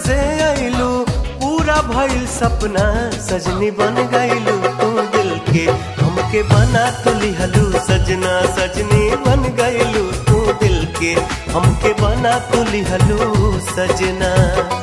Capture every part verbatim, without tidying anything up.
से आइलू, पूरा भइल सपना सजनी बन गइलू तू दिल के, हमके बना तू लिहलू सजना सजनी बन गइलू तू दिल के, हमके बना तू लिहलू सजना।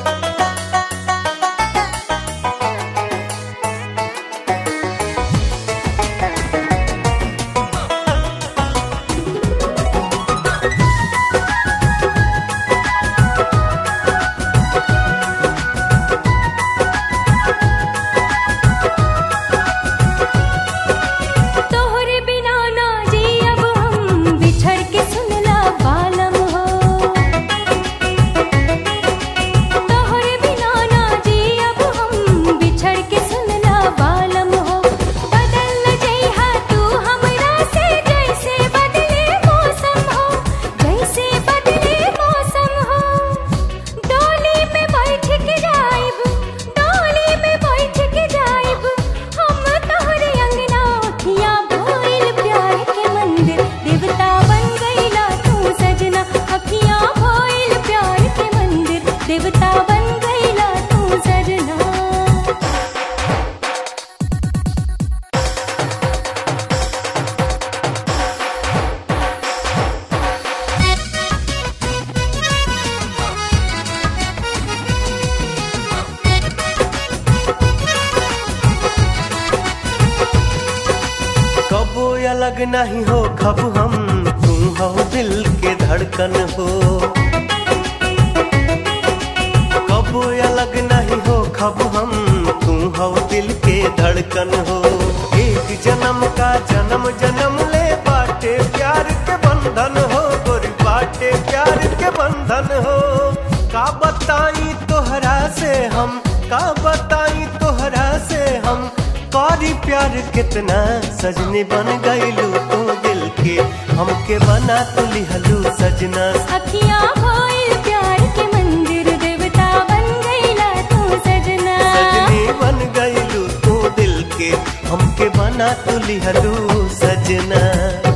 देवता बन गईला तू सजना। कबो अलग नहीं हो खब हम, तू हो दिल के धड़कन हो। कबो अलग नहीं हो खब हम, तू हो दिल के धड़कन हो। एक जन्म का जन्म जन्म ले बाटे प्यार के बंधन हो, गोरी बाटे प्यार के बंधन हो। का बताई तोहरा से हम, का बताई तोहरा से हम, कारी प्यार कितना सजनी बन गइलू तू दिल के, हमके बना तू लिहलू सजना। अखियां भइल प्यार के मंदिर, देवता बन गईला तू सजना। सजनी बन गइलू तू दिल के, हमके बना तू लिहलू सजना।